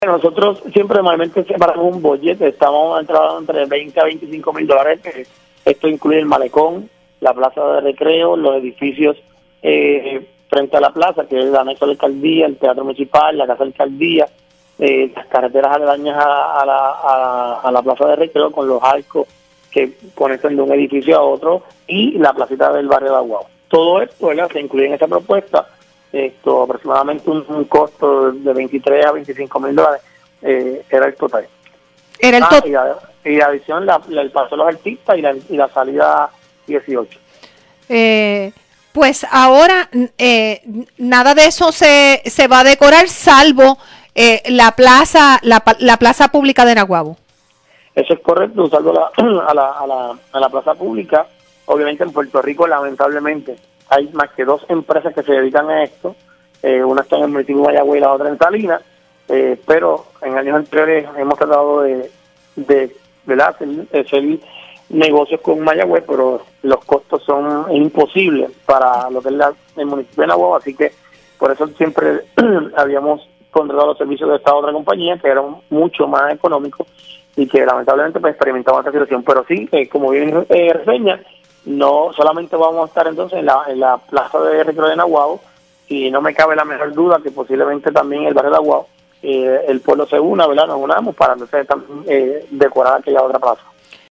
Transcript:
Nosotros siempre normalmente separamos un budget, estamos entrando entre 20 a 25 mil dólares. Esto incluye el malecón, la plaza de recreo, los edificios frente a la plaza, que es el anexo de la alcaldía, el teatro municipal, la casa de la alcaldía, las carreteras aledañas a la plaza de recreo con los arcos que conectan de un edificio a otro y la placita del barrio de Aguado. Todo esto, ¿verdad?, se incluye en esta propuesta. Esto aproximadamente un costo de 23 a 25 mil dólares era el total. Era el total. Y adición el paso de los artistas y la salida 18. Pues ahora nada de eso se va a decorar salvo la plaza pública de Naguabo. Eso es correcto, salvo a la plaza pública. Obviamente en Puerto Rico, lamentablemente, hay más que 2 empresas que se dedican a esto. Una está en el municipio de Mayagüez y la otra en Salinas, pero en años anteriores hemos tratado de hacer negocios con Mayagüez, pero los costos son imposibles para lo que es el municipio de Naguabo, así que por eso siempre habíamos contratado los servicios de esta otra compañía, que eran mucho más económicos y que lamentablemente pues experimentamos esta situación. Pero sí, como bien reseña, no solamente vamos a estar entonces en la plaza de recreo de Naguabo, y no me cabe la menor duda que posiblemente también el barrio de Aguado, el pueblo se una, ¿verdad? Nos unamos para entonces también decorar aquella otra plaza.